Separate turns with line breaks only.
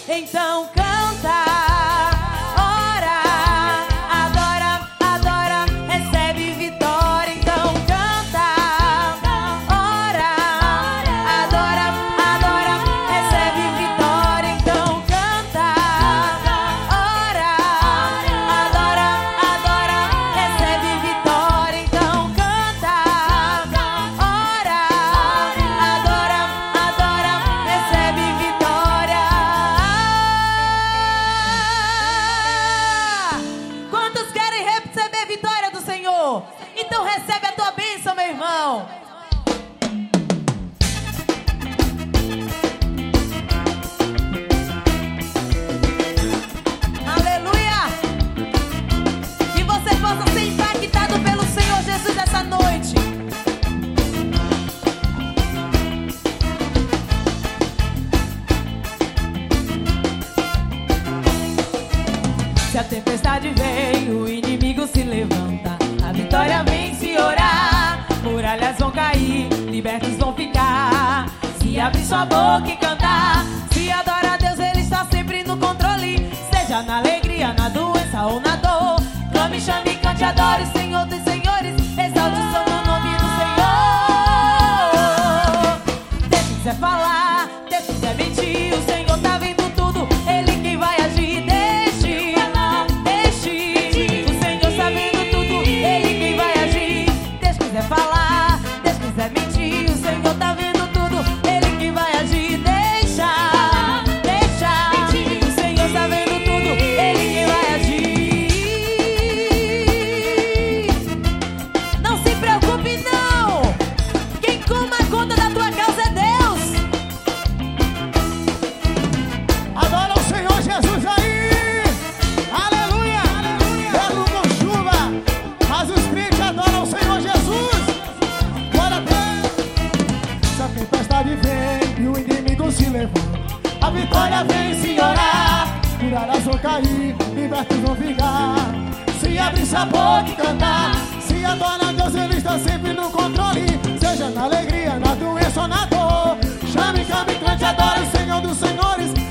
Então canta, ora, adora, adora, recebe vitória. Então canta, ora, adora, adora, recebe vitória. Então canta, ora, adora, adora, recebe vitória. Então canta, ora, adora, adora, recebe vitória. Quantos querem receber vitória do Senhor? Então recebe a tua bênção, meu irmão. Aleluia! Que você possa ser impactado pelo Senhor Jesus essa noite. Se a tempestade vem, o inimigo se levanta, a vitória vem se orar. Muralhas vão cair, libertos vão ficar. Se abrir sua boca e cantar, se adora a Deus, Ele está sempre no controle. Seja na alegria, na doença ou na dor, clame, chame, cante, adore o Senhor dos senhores. Exalte o santo nome do Senhor. Deus quiser falar, Deus quiser mentir, o Senhor tá vendo tudo, Ele quem vai agir. Deixe, o Senhor está vendo tudo, Ele quem vai agir. Deus quiser falar, Deus quiser mentir, o Senhor tá vendo tudo, Ele quem vai agir. Deixa, o Senhor está vendo tudo, Ele quem vai agir. Não se preocupe não, quem toma conta da tua causa é Deus.
Adora o Senhor Jesus aí. Aleluia. Belo com chuva, mas os crentes adoram o Senhor Jesus. Glória a Deus. Se a tempestade vem e o inimigo se levanta, a vitória vem se orar. Muralhas vão cair, libertos vão ficar. Se abrir sua boca e cantar, se adora a Deus, Ele está sempre no controle. Seja na alegria, na doença ou na dor, chame, cante, adore o Senhor dos senhores.